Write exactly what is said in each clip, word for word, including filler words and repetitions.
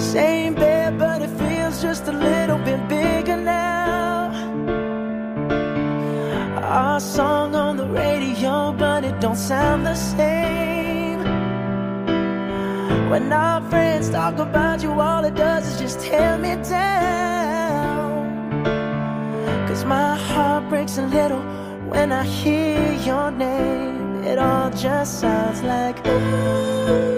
Same bed, but it feels just a little bit bigger now. Our song on the radio, but it don't sound the same. When our friends talk about you, all it does is just tear me down. Cause my heart breaks a little when I hear your name. It all just sounds like ooh.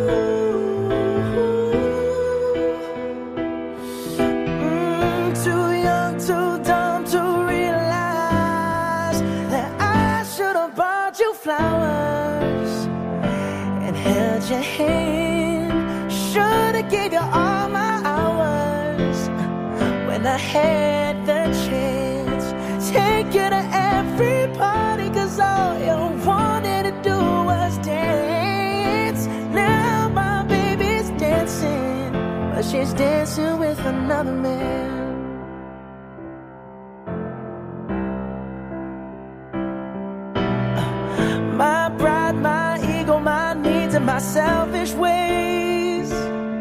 Flowers and held your hand. Should've gave you all my hours when I had the chance. Take you to every party, cause all you wanted to do was dance. Now my baby's dancing, but she's dancing with another man. My pride, my ego, my needs, and my selfish ways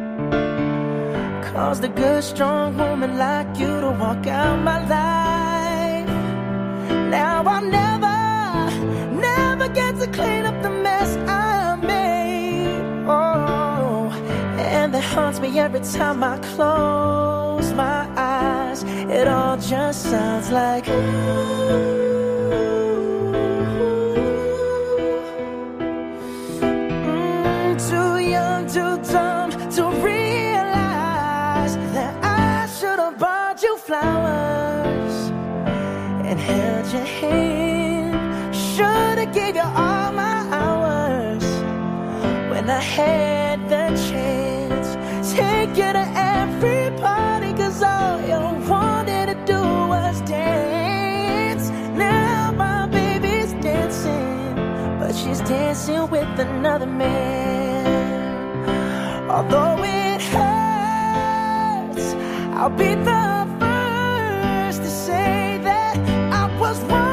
caused a good, strong woman like you to walk out my life. Now I'll never, never get to clean up the mess I made. Oh, and that haunts me every time I close my eyes. It all just sounds like ooh. Too dumb to realize that I should have bought you flowers and held your hand. Should have gave you all my hours when I had the chance. Take you to every party, cause all you wanted to do was dance. Now my baby's dancing, but she's dancing with another man. Although it hurts, I'll be the first to say that I was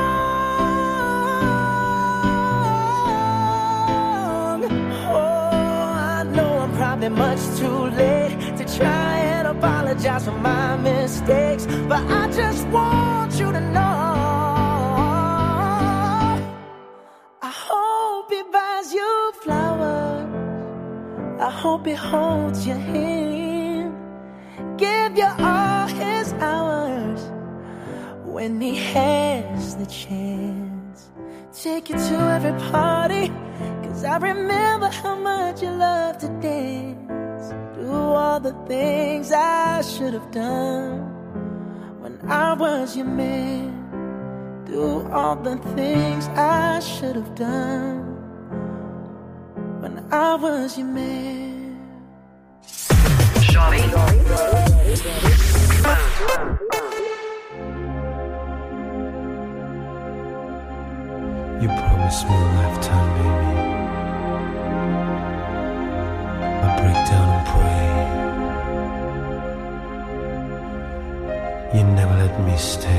wrong. Oh, I know I'm probably much too late to try and apologize for my mistakes, but I just want you to know I hope he buys you flowers. I hope he holds your hand, give you all his hours when he has the chance. Take you to every party, cause I remember how much you love to dance. Do all the things I should have done when I was your man. Do all the things I should have done when I was your man. Shawty. You promised me a lifetime, baby. I break down and pray. You never let me stay.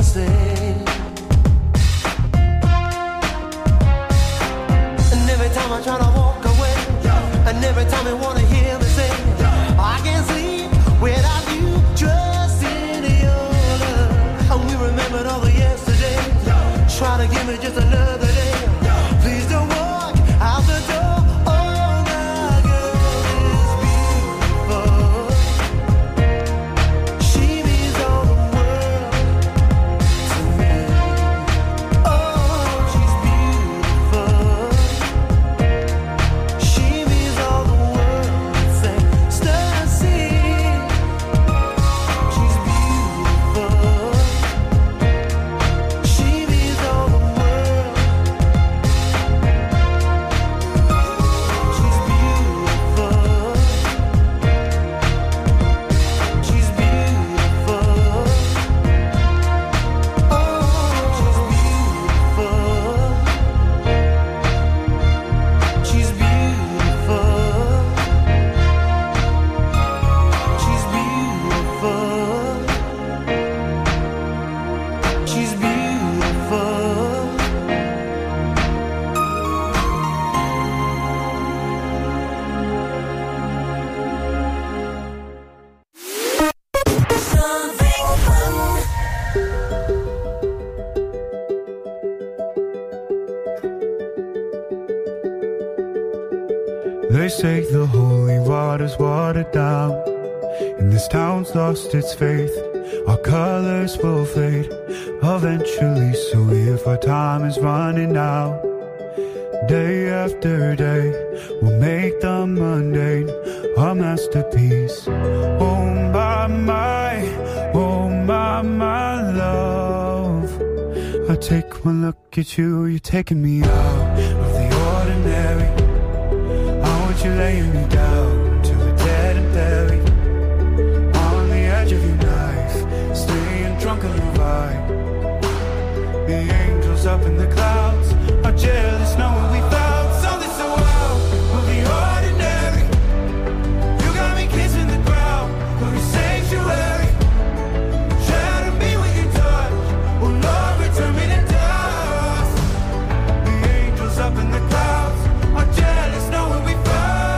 say. And every time I try to walk away, and every time I wanna hear me say, I can't sleep without you, trust in your love. And we remembered all the yesterdays, try to give me just another day. Please don't walk out the door. Oh my girl is beautiful. She means all the world to me. Oh, she's beautiful. She means all the world. Say, start seeing. She's beautiful. She means all the world. She's beautiful. She's beautiful. Oh, she's beautiful. She's beautiful. She's beautiful. She's beautiful. They say the holy water's watered down, and this town's lost its faith. Our colors will fade eventually, so if our time is running out, day after day, we'll make the mundane a masterpiece. Oh my, my, oh my, my love, I take one look at you, you're taking me out of the ordinary. You're laying me down to a dead and buried on the edge of your knife, staying drunk on your vibe. The angels up in the clouds are jealous knowing we found something so out of the ordinary. You got me kissing the ground of your sanctuary. Try to be what you touch, oh Lord, return me to dust. The angels up in the clouds are jealous knowing we found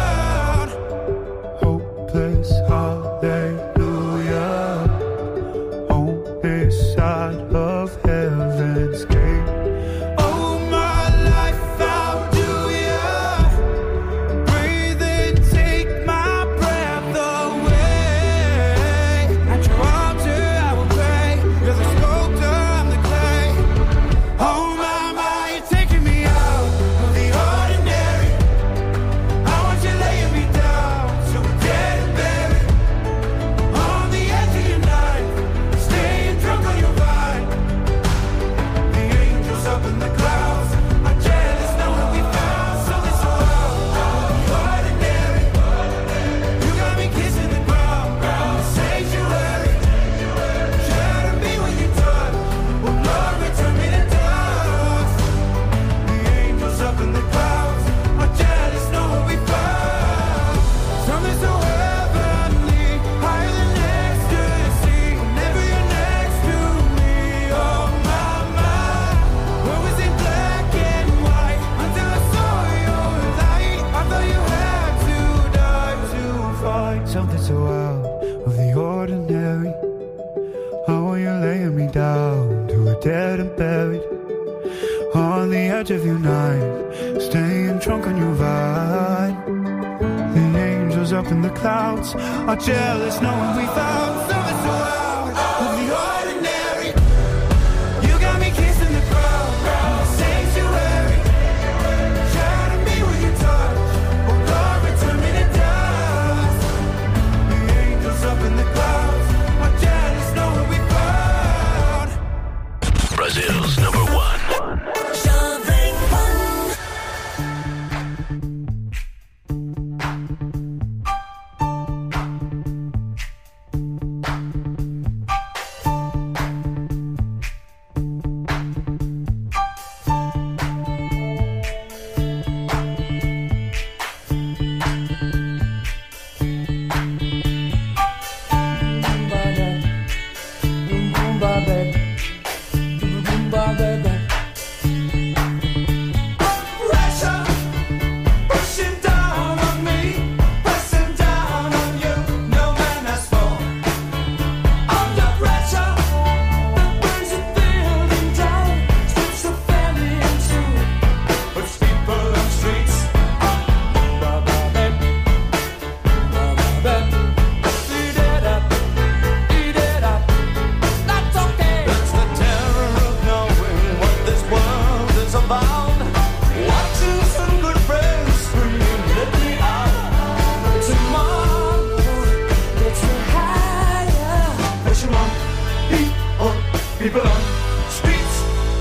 hopeless, hallelujah, on this side of heaven's gate. Oh, my life, how do ya breathe and take my breath away? At your altar I will pray, you're the sculptor, I'm the clay. Oh my, my, you're taking me out of the ordinary. I want you laying me down so we're dead and buried on the edge of your knife, staying drunk on your vine. The angels up in the clouds are jealous knowing we found something so out of the ordinary. You got me kissing the ground in the sanctuary. Try to be what you touch, oh Lord, return me to dust. The angels up in the clouds are jealous knowing we found something so heavenly, higher than ecstasy. Whenever you're next to me, oh my, my. What was in black and white until I saw your light? I thought you had to die to find something so out of the ordinary. How are you laying me down to a dead and buried on the edge of your knife, staying drunk on your vine. The angels up in the clouds are jealous knowing we found something so out of the ordinary. You got me kissing the ground in the sanctuary. Try to be what you touch, oh Lord, return me to dust. The angels up in the clouds are jealous knowing we found Brazil's number one. People on streets.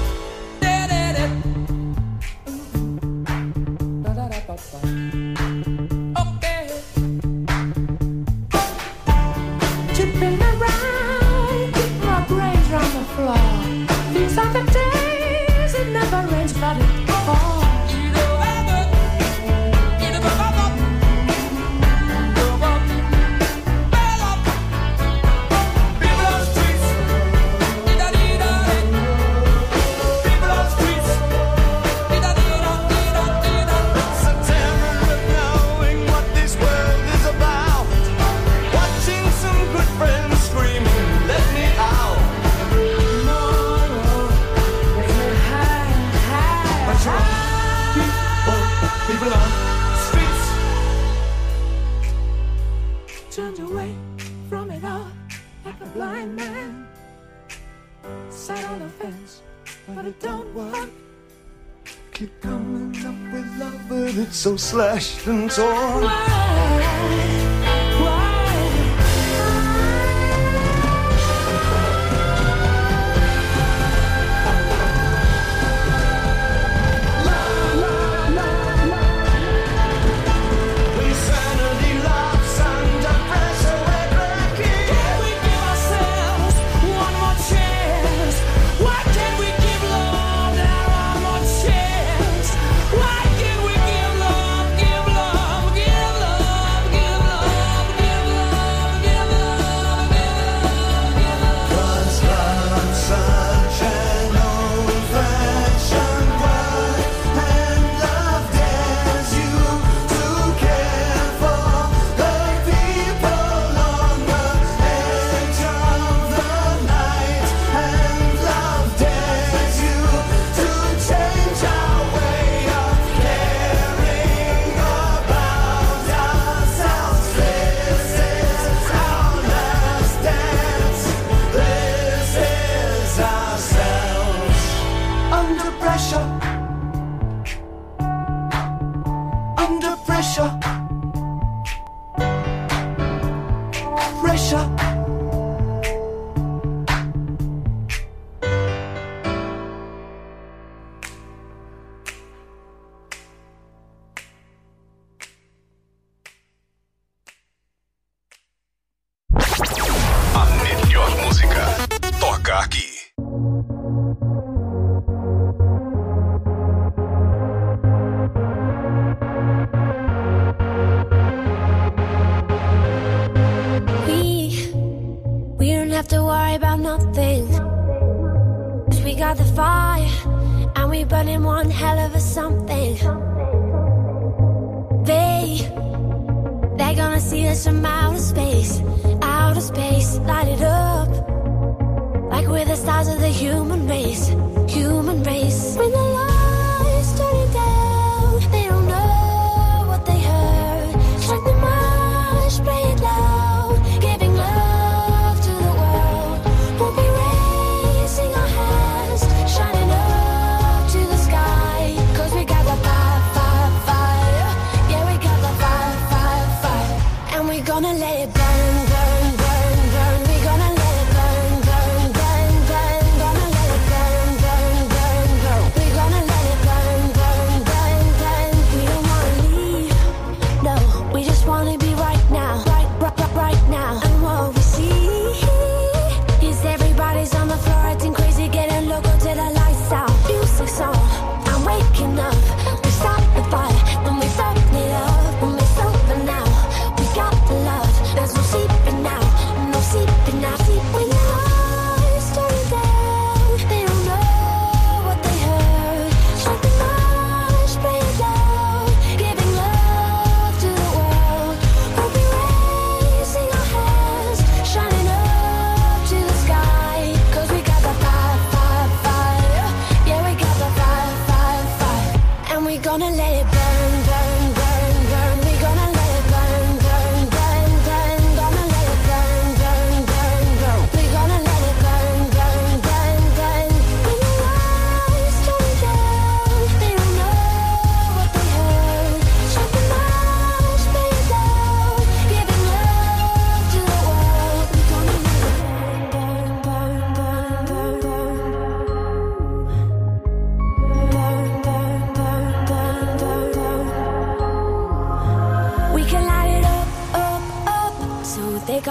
Okay. Tipping around, keep my brains round the floor. These are the days it never rains, but it falls. Turned away from it all like a blind man. Sat on the fence, but it don't work. Keep coming up with love, but it's so slashed and torn. Why? Why? Gonna let it burn, burn, burn, burn, burn, gonna let it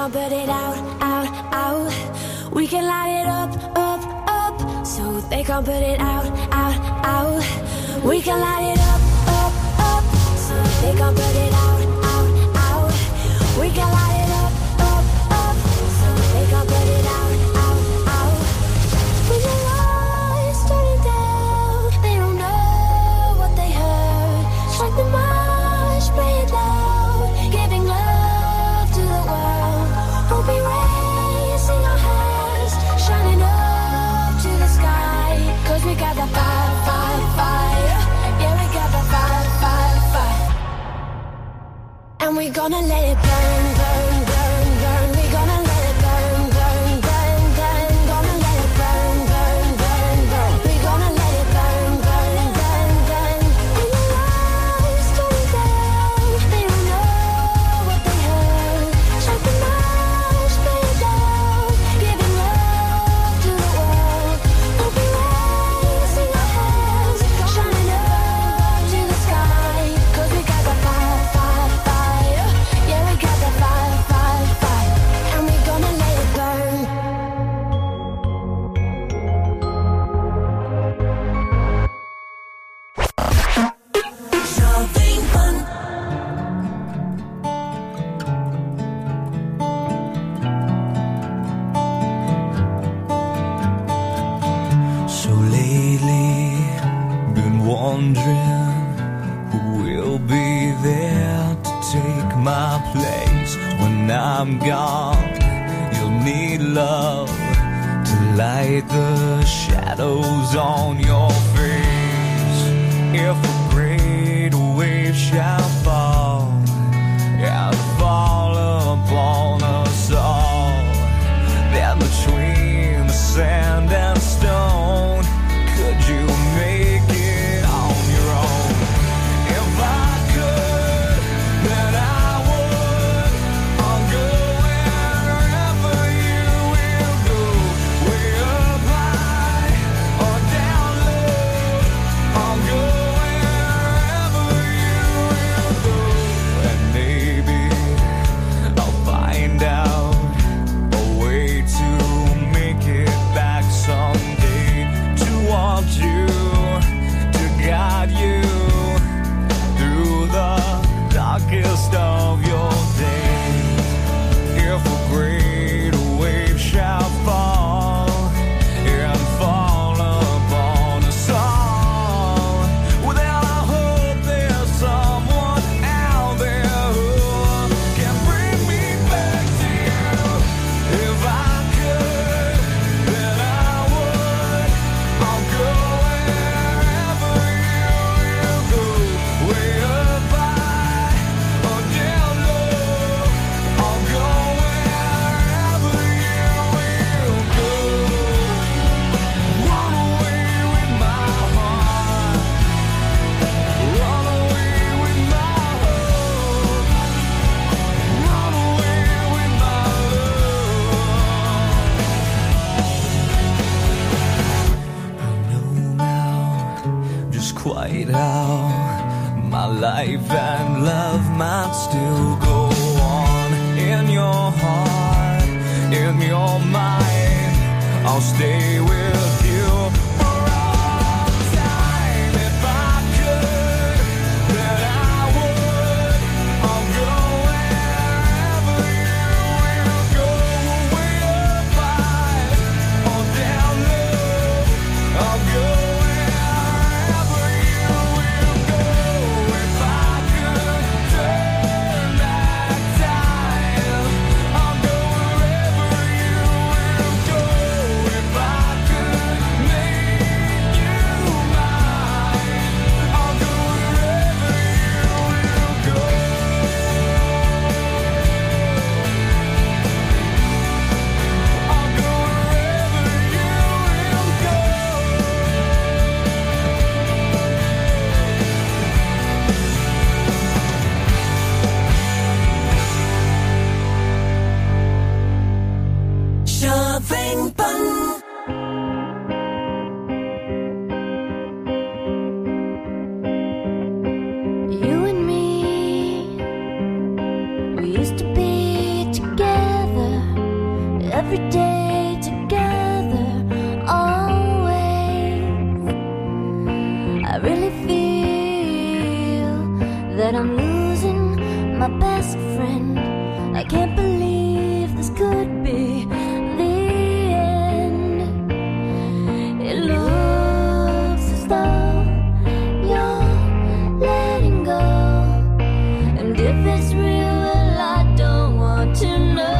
gon' put it out, out, out. We can light it up, up, up. So they gon' put it out, out, out. We can light it up, up, up. So they gon' put it out, out, out. We can light it up, up, up. So they gon' put it out, out, out. When the lights turning down, they don't know what they heard. Strike the march, play it loud, giving love to the world. We'll be raising our hands, shining up to the sky. Cause we got the fire, fire, fire. Yeah, we got the fire, fire, fire. And we gonna let it burn, burn, burn, burn. We gonna let it burn, burn, burn, burn. Gonna let it burn, burn, burn, burn. We gonna let it burn, burn, burn, burn. When the lights turn down, they don't know what they heard. Strike the march, play it loud, giving love to the world. We'll be raising our hands, shining up to the sky. Cause we got the fire, fire, fire. Yeah, we got the fire, fire, fire. And we gonna let it burn. So lately, been wondering who will be there to take my place when I'm gone. You'll need love to light the shadows on your face. If a great wave shall fall and fall upon us all, then between the sand and stone, could you make it on your own? If I could, then I would. I'll go wherever you will go, way up high or down low. I'll go wherever you will go, and maybe I'll find out a way to make it back someday, to want you, to guide you through the darkest of your days. If a great wave shall fall and fall upon us all, well then I hope there's someone out there who can bring me back to you. If I could, then I would. I'll go wherever you will go, way up high or down low. I'll go wherever you will go. Run away with my heart, run away with my hope, run away with my love. I know now just quite how my life and love might still go on. In your heart, in your mind, I'll stay with you for all time. If I could, then I would. I'll go wherever you will go, way up high or down low. I'll go wherever you will go. If I could turn back time, I'll go wherever you will go. If I could feel that I'm losing my best friend. I can't believe this could be the end. It looks as though you're letting go, and if it's real, well, I don't want to know.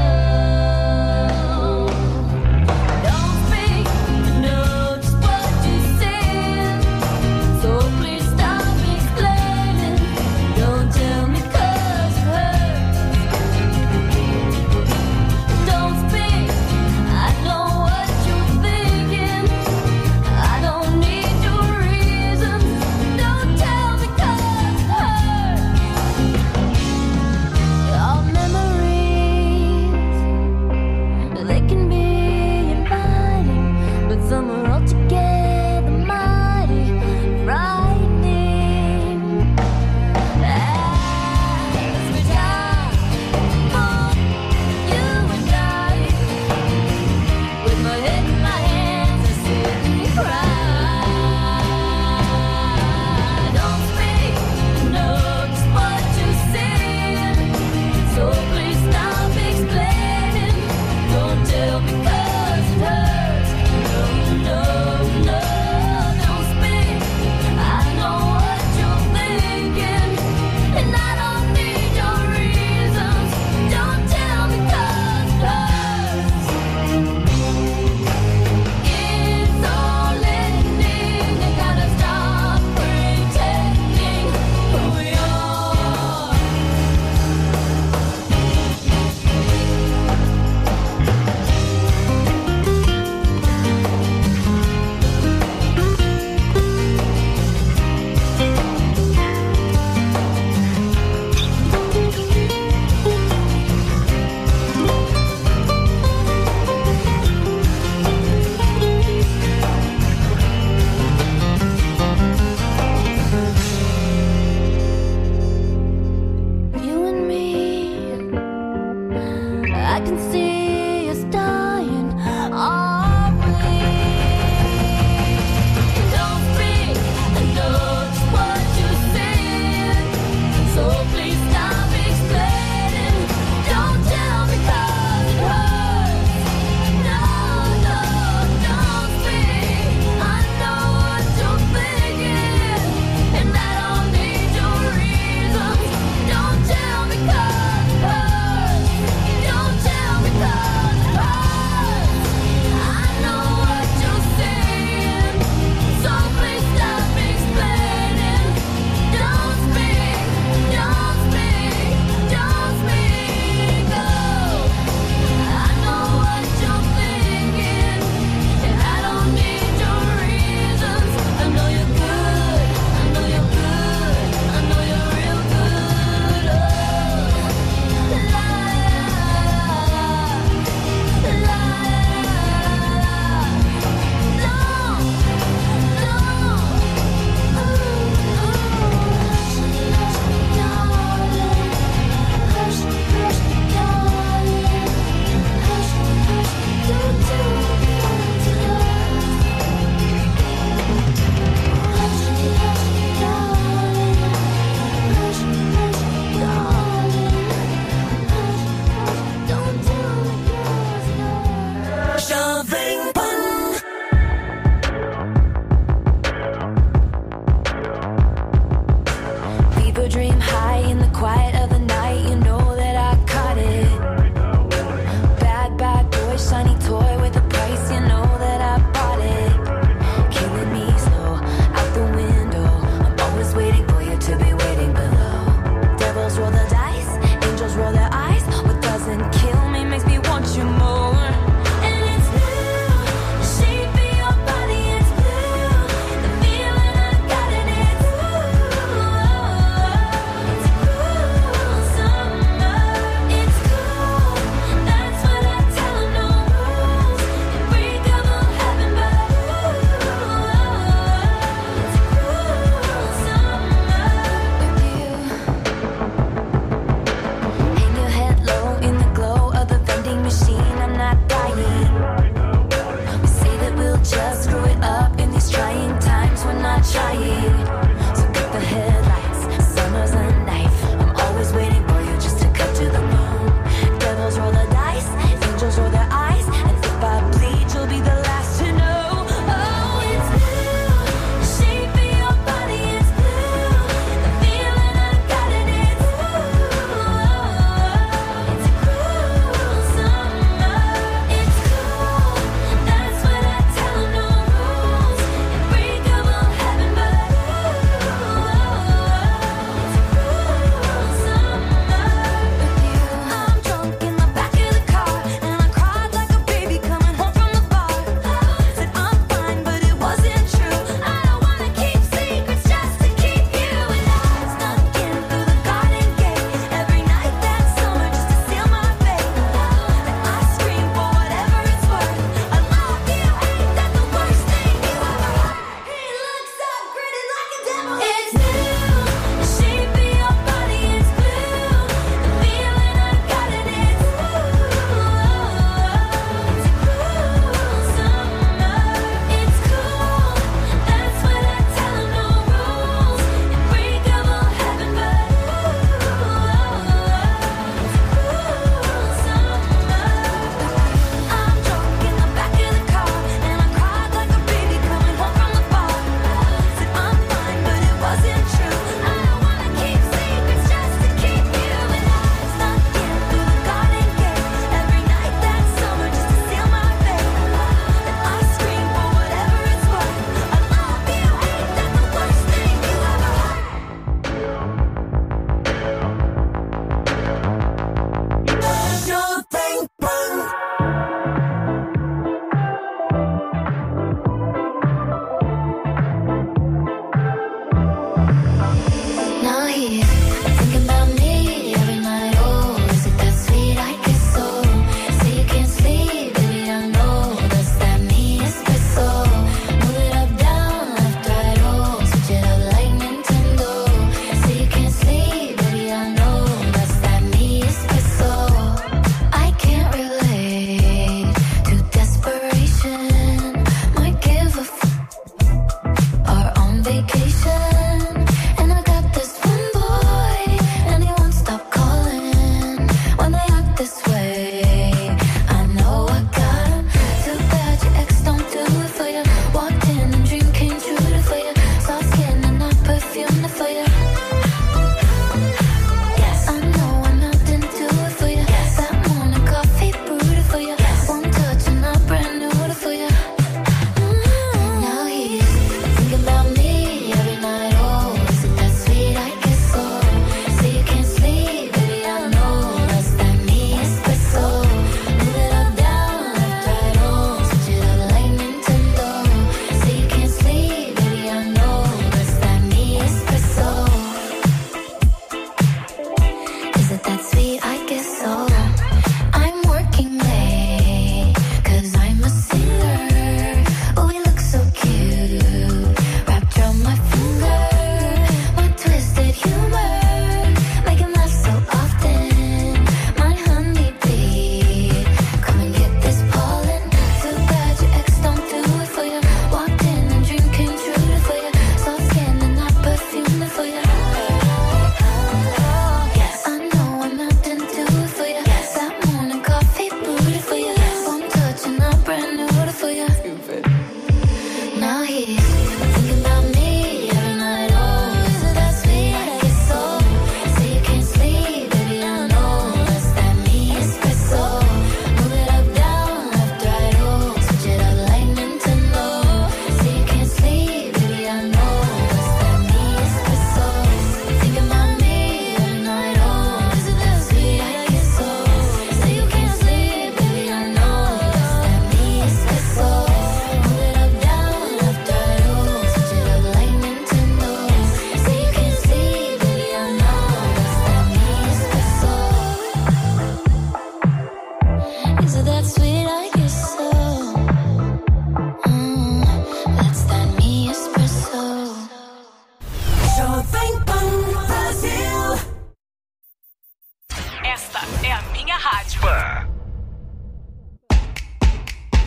Don't speak, I know just what you said, so please stop explaining. Don't tell me 'cause it hurts.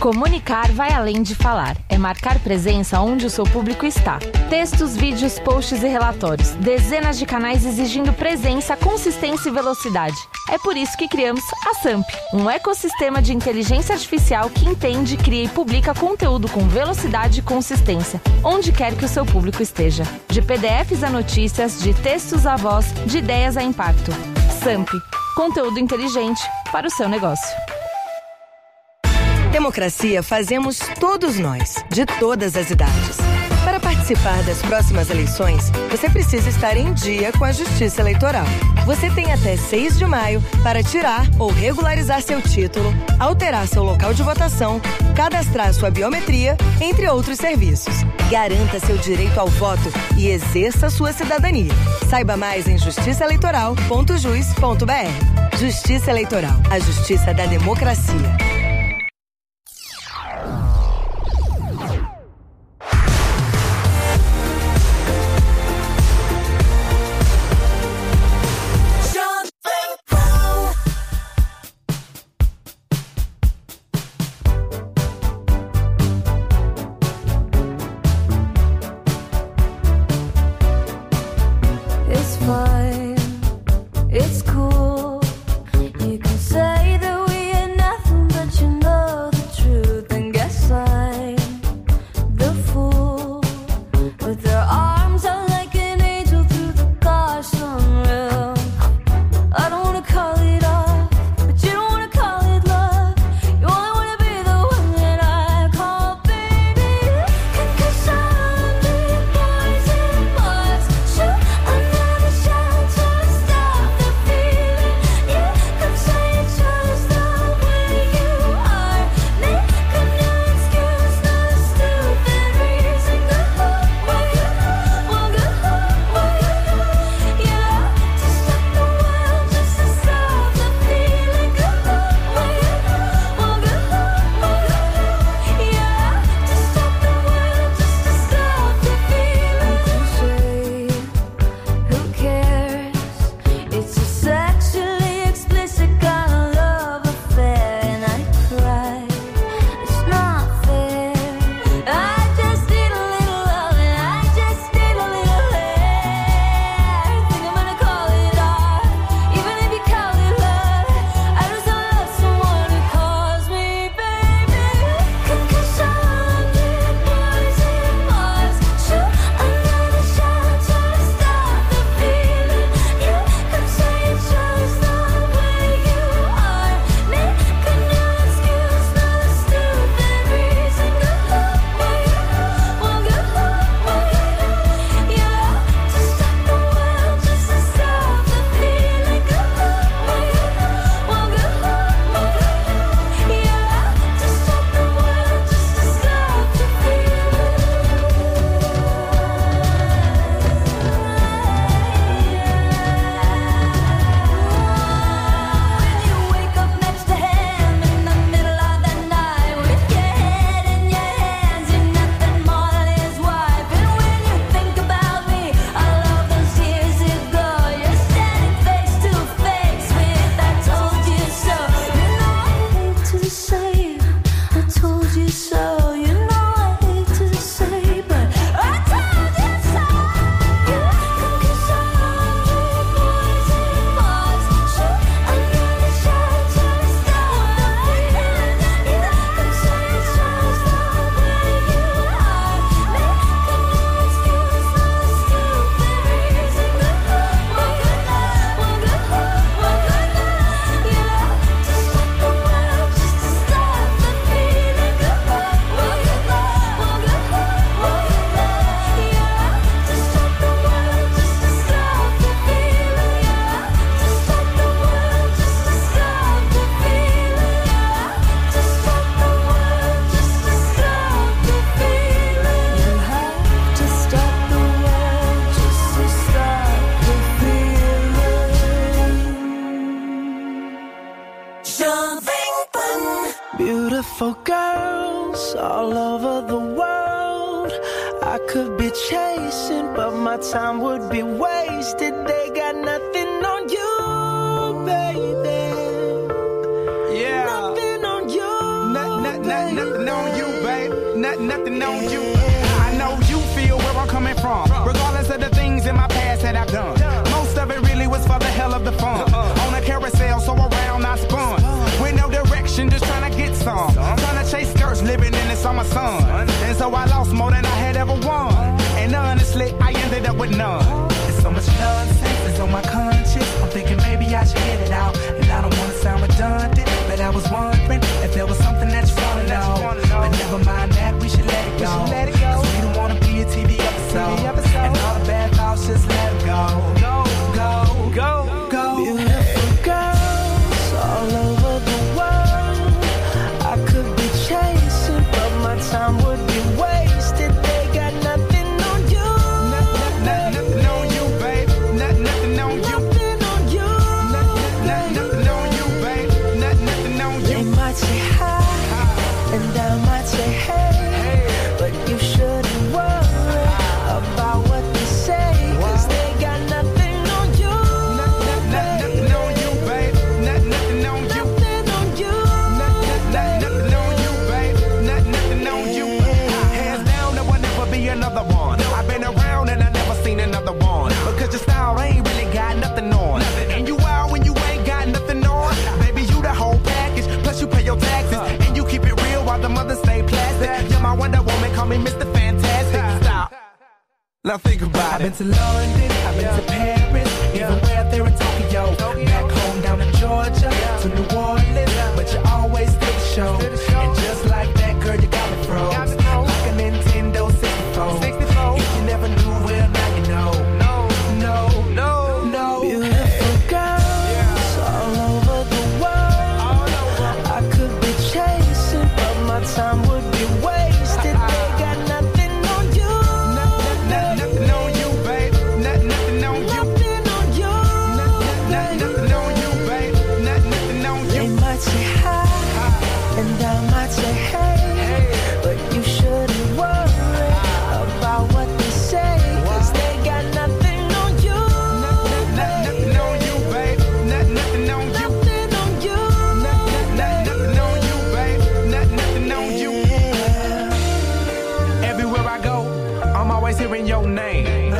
Comunicar vai além de falar. É marcar presença onde o seu público está. Textos, vídeos, posts e relatórios. Dezenas de canais exigindo presença, consistência e velocidade. É por isso que criamos a Samp, um ecossistema de inteligência artificial que entende, cria e publica conteúdo com velocidade e consistência, onde quer que o seu público esteja. De P D Fs a notícias, de textos a voz, de ideias a impacto. Samp, conteúdo inteligente para o seu negócio. Democracia fazemos todos nós, de todas as idades. Para participar das próximas eleições, você precisa estar em dia com a Justiça Eleitoral. Você tem até seis de maio para tirar ou regularizar seu título, alterar seu local de votação, cadastrar sua biometria, entre outros serviços. Garanta seu direito ao voto e exerça sua cidadania. Saiba mais em justiça eleitoral ponto jus ponto b r. Justiça Eleitoral, a justiça da democracia. Beautiful girls all over the world I could be chasing, but my time would be wasted. They got nothing on you, baby. Yeah. Nothing on you, Not, not, not, baby. not, nothing on you. I know you feel where I'm coming from, regardless of the things in my past that I've done. Most of it really was for the hell of the fun. On a carousel, so around I spun. With no direction, just trying to get some. Trying to chase skirts, living in the summer sun. And so I lost more than I had ever won. And honestly, I ended up with none. There's so much nonsense that's on my conscience. I'm thinking maybe I should get it out. And I don't want to sound redundant, but I was wondering if there was something that you want to know. But never mind that, we should let it go. Cause we don't want to be a T V episode. And all the bad thoughts, just let it go. Go, go, go, go. Beautiful girls all over the world. I could be chasing, but my time would be wasted. They got nothing on you. Nothing on you, babe. Nothing on you. Nothing on you. Nothing on you, babe. Nothing on They you. might say hi, and I might say hey, but you shouldn't worry about what they say, cause they got nothing on you. Nothing on you, babe. Nothing on you. Nothing on you. Nothing on you, babe. Nothing on you. Hands down, there will never be another one. I've been around and I never seen another one. Because your style ain't really got nothing on. And you out when you ain't got nothing on. Baby, you the whole package. Plus you pay your taxes. And you keep it real while the mothers stay plastic. You're my Wonder Woman, call me Mister Fantastic. Stop. Now think about it. I've been to London, I've been to Paris, even way out there in Tokyo. Back home down in Georgia, to New Orleans, but you always did the show. And just like that, girl, you got me froze. Like a Nintendo sixty-four. If you never knew, well, now you know. No, no, no, no. Beautiful girls all over the world. I could be chasing, but my time would be wasted. They got nothing on you. Nothing on you, babe. Nothing on you. Nothing on you. Nothing on you, babe. Nothing on They you. might say hi, and I might say hey, but you shouldn't worry about what they say, cause they got nothing on you. Nothing on you, babe. Nothing on you. Nothing on you. Nothing on you, babe. Nothing on you. Everywhere I go, I'm always hearing your name.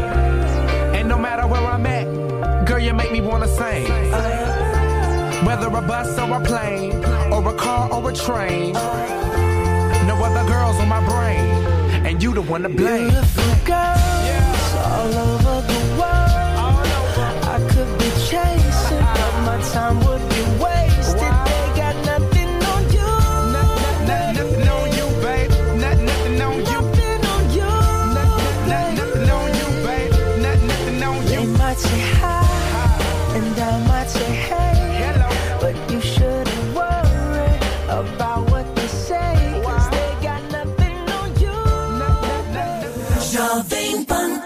And no matter where I'm at, girl, you make me wanna sing. Whether a bus or a plane, or a car or a train, no other girls on my brain, and you the one to blame. Beautiful girls all over the world. I could be chasing, but my time would be wasted. They got nothing on you. Nothing on you, babe. Nothing on you. Nothing on you. Nothing on you, babe. Nothing on They you. might say hi, and I might say hey, but you shouldn't worry about what they say, cause they got nothing on you. Jovem Pan.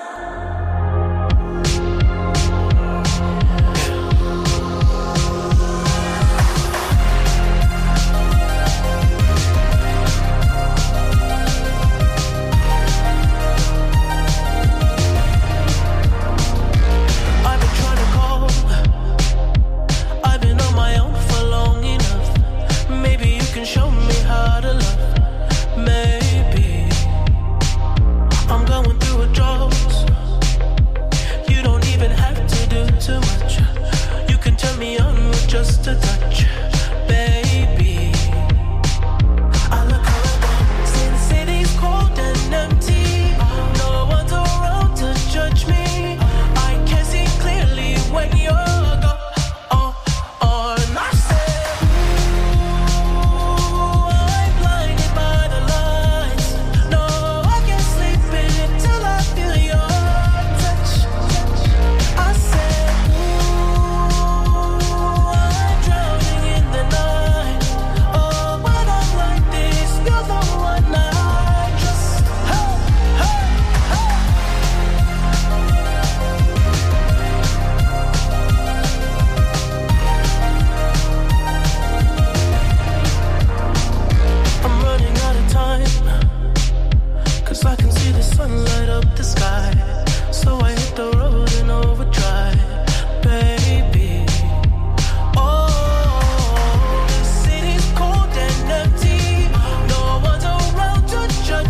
I've been trying to call. I've been on my own for long enough. Maybe you can show me how to love. Maybe I'm going through a drought. You don't even have to do too much. You can turn me on with just a touch, baby. I look around, since city's cold and empty. No one's around to judge me. I can see clearly when you're gone. Oh, oh, and I said, ooh, I'm blinded by the lights. No, I can't sleep until I feel your touch. I said, ooh, I'm drowning in the night. Oh, when I'm like this, you're the one I trust. Hey, hey, hey. I'm running out of time, cause I can see the sun light up the sky. So I hit the road in overdrive, baby. Oh, the city's cold and empty. No one's around to judge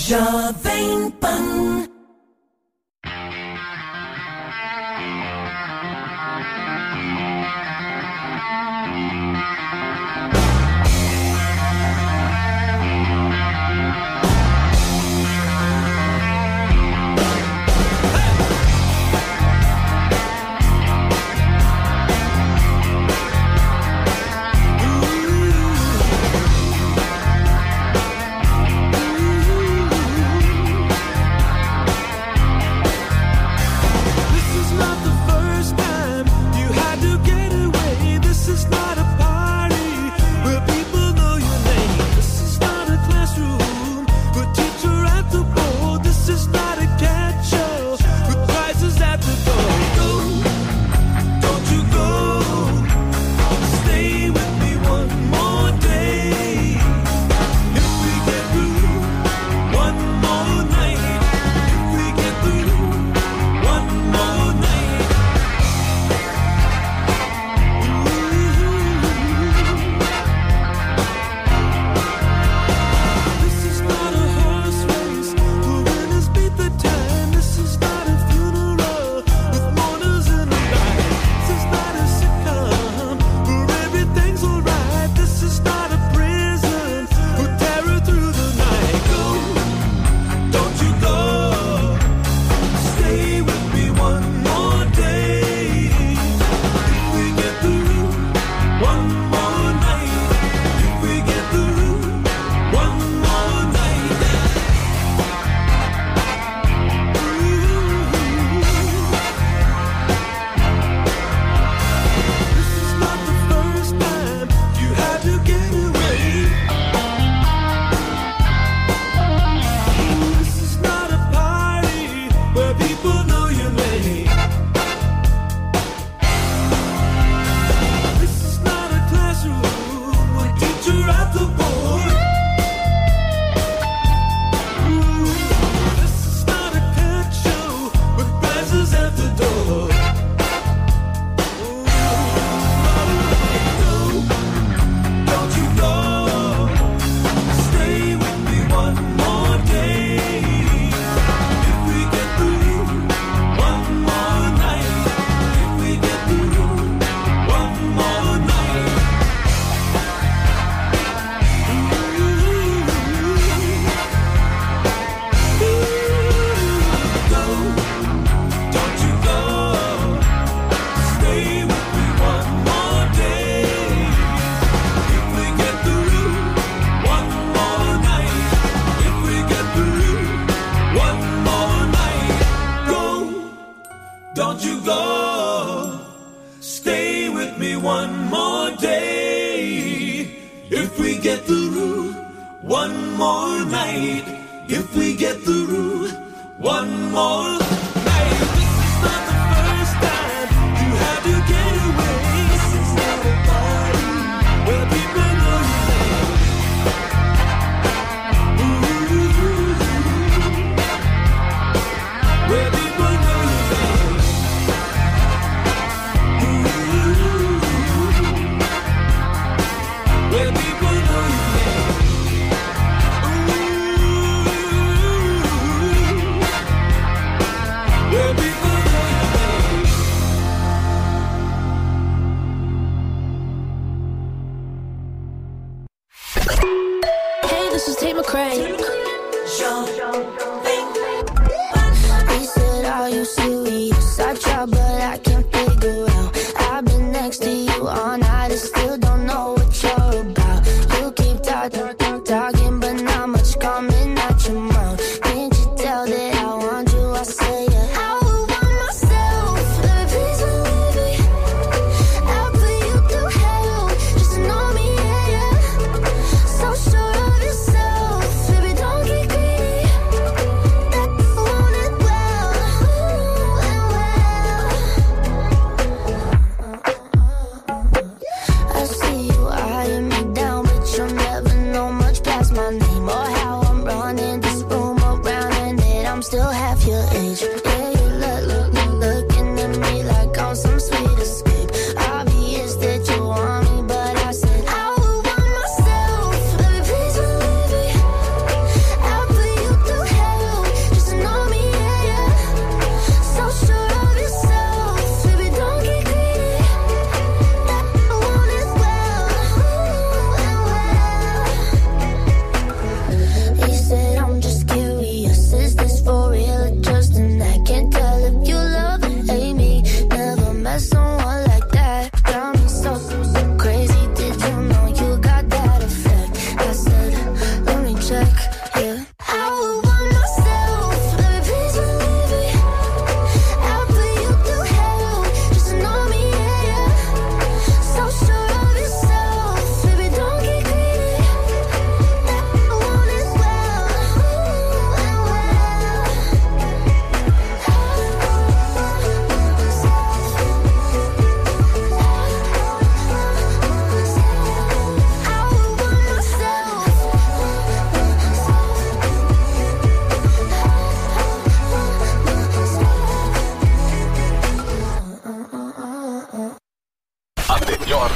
Jovem Pan.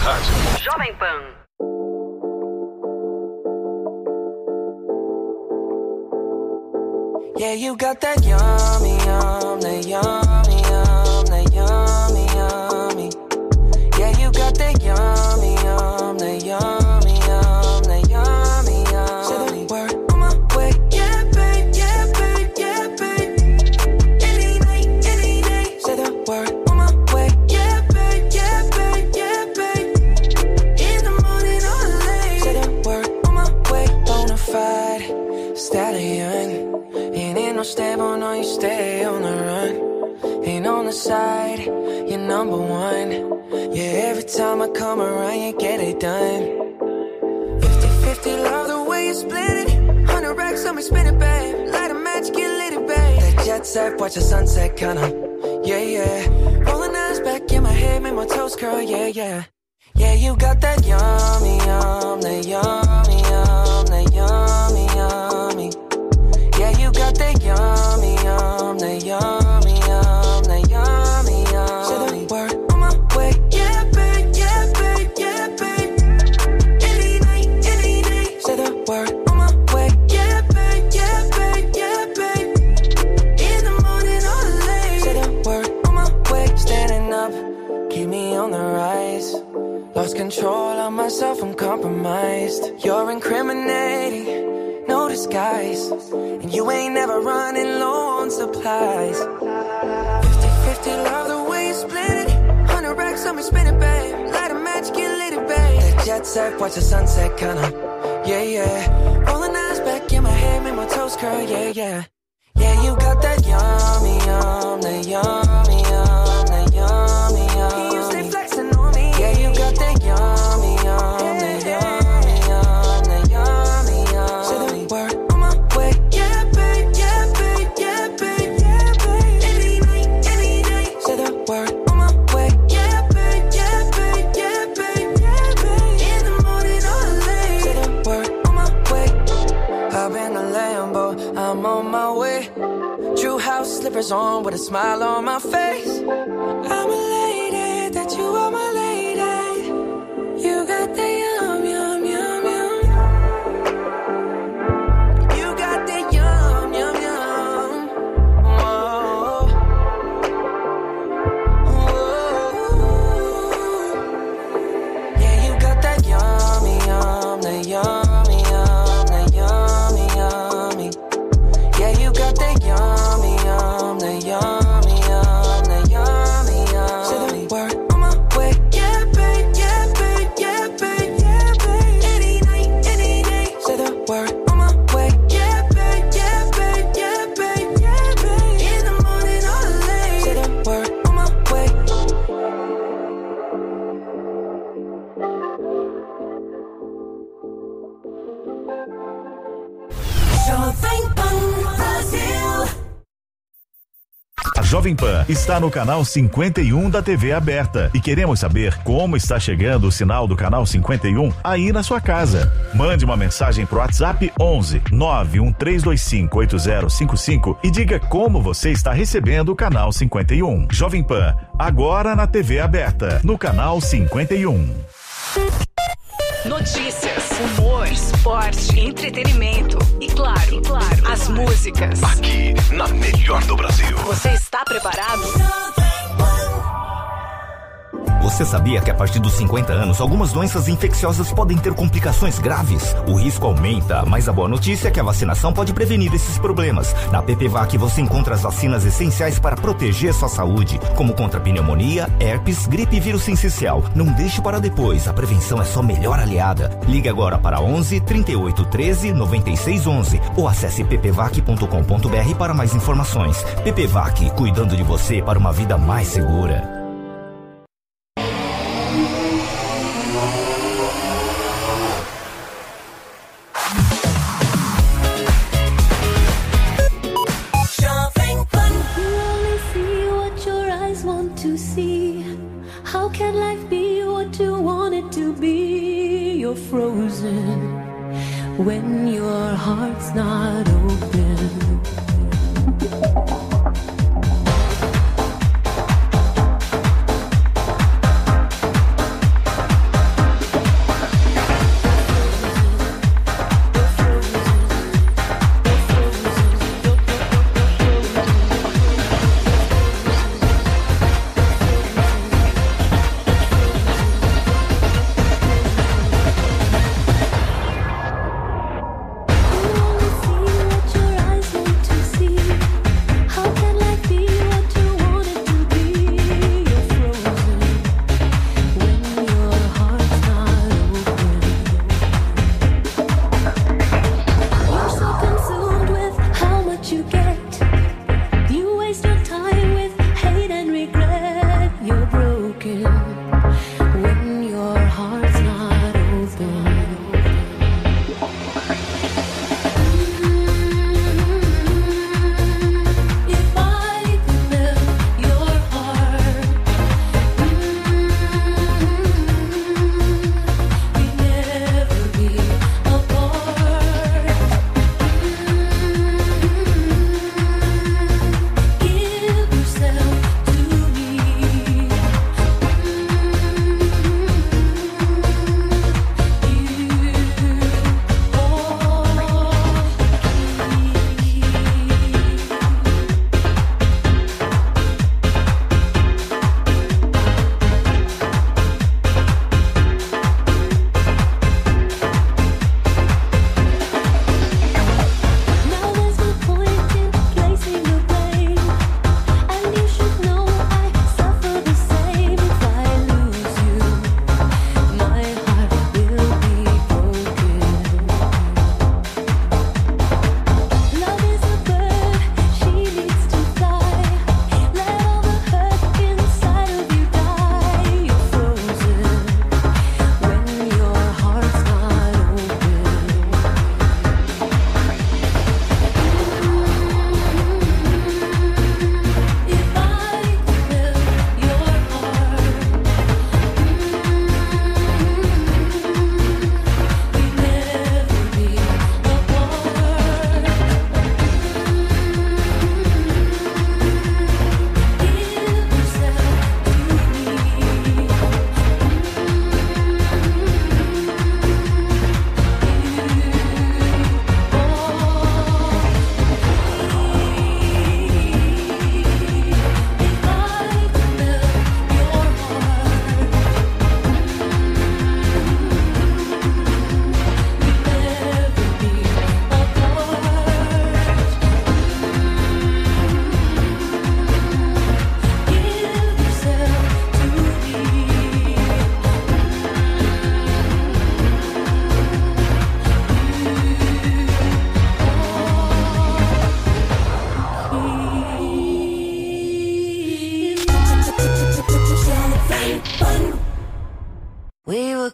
rádio. Jovem Pan. Yeah, you got that yummy, yum, that yummy, yum, that yummy, yummy. Yeah, you got that yummy, yum, that yummy, yum, that yummy, yummy. Say the word on my way, yeah, babe, yeah, babe, yeah, babe. Any night, any day. Say the word on my way, yeah, babe, yeah, babe, yeah, babe. In the morning or late. Say the word on my way, bonafide stallion. Ain't no stable, no, you stay on the run. Ain't on the side, you're number one. Yeah, every time I come around, you get it done. Fifty fifty, love the way you split it. Hundred racks on me, spin it, babe. Light a match, get lit, it, babe. That jet set, watch the sunset, kinda. Yeah, yeah. Rolling eyes back in my head, make my toes curl, yeah, yeah. Yeah, you got that yummy, yum, that yummy, yum, that yummy, yummy. Yeah, you got that yummy, yum, that yummy, yum, that yummy, yum. Say the word on my way, yeah, babe, yeah, babe, yeah, babe. Any night, any day. Say the word on my way, yeah, babe, yeah, babe, yeah, babe. In the morning or late. Say the word on my way, standing up, keep me on the rise. Lost control of myself, I'm compromised. You're incriminating. No disguise, and you ain't never running low on supplies. Fifty fifty, love the way you split it. Hundred racks on me, spin it, babe. Light a match, get lit, it, babe. That jet set, watch the sunset, kinda. Yeah, yeah. Rolling eyes back in my head, make my toes curl, yeah, yeah. Yeah, you got that yummy, yum, that yummy, yum, that yummy, yummy. You stay flexing on me. Yeah, you got that yummy, yum, that yummy. I'm on my way. True house slippers on with a smile on my face. I'm elated that you are my lady. You got the yum, yum, yum, yum. You got the yum, yum, yum. Whoa. Whoa. Yeah, you got that yummy, yum, that yummy, yum, that yummy, yummy. Yeah, you got that yummy, yum, that yummy, yum, that yummy, yum. Say the word on my way, yeah, babe, yeah, babe, yeah, babe, yeah, babe. Any night, any day. Say the word on my way, yeah, babe, yeah, babe, yeah, babe, yeah, babe. In the morning or late. Say the word on my way. Jovem Pan Brasil. A Jovem Pan está no canal cinquenta e um da T V aberta e queremos saber como está chegando o sinal do canal cinquenta e um aí na sua casa. Mande uma mensagem pro WhatsApp onze nove um três dois cinco oito zero cinco cinco e diga como você está recebendo o canal cinquenta e um. Jovem Pan, agora na T V aberta, no canal cinquenta e um. Notícias, humor, esporte, entretenimento e claro, e claro, as músicas. Aqui na melhor do Brasil. Você está preparado? Você sabia que a partir dos cinquenta anos, algumas doenças infecciosas podem ter complicações graves? O risco aumenta, mas a boa notícia é que a vacinação pode prevenir esses problemas. Na P P V A C você encontra as vacinas essenciais para proteger sua saúde, como contra pneumonia, herpes, gripe e vírus sincicial. Não deixe para depois, a prevenção é sua melhor aliada. Ligue agora para onze, trinta e oito, treze, noventa e seis, onze ou acesse p p vac ponto com ponto b r para mais informações. P P V A C, cuidando de você para uma vida mais segura. Frozen when your heart's not open. were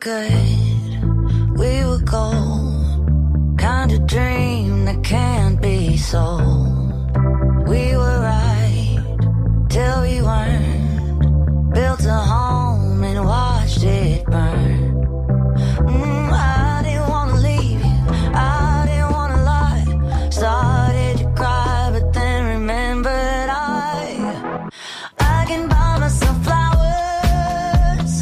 good, we were gold. Kind of dream that can't be sold.